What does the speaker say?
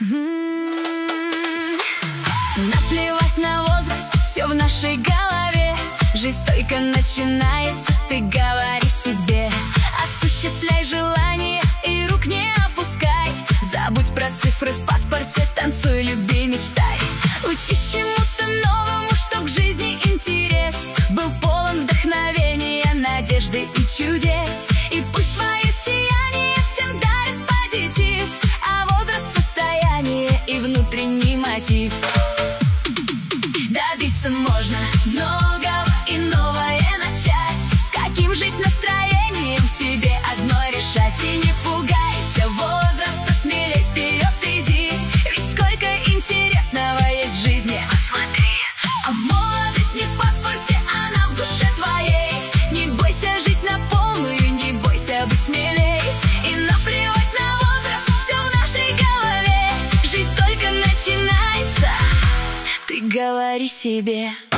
Наплевать на возраст, все в нашей голове. Жизнь только начинается, ты говори себе. Осуществляй желания и рук не опускай. Забудь про цифры в паспорте, танцуй, люби, мечтай. Учись чему-то новому, что к жизни интерес. Был полон вдохновения, надежды и чудес. И пусть твое сияние всем дарит позитив, а возраст — состояние и внутренний мотив. Добиться можно многого и новое начать. С каким жить настроением в тебе одно решать. И не пугайся возраста, смелей вперед иди. Ведь сколько интересного есть в жизни. Посмотри, а молодость не в паспорте, она в душе твоей. Не бойся жить на полную, не бойся быть смелей. И наплевать на возраст, все в нашей голове. Жизнь только начинается, ты говори себе.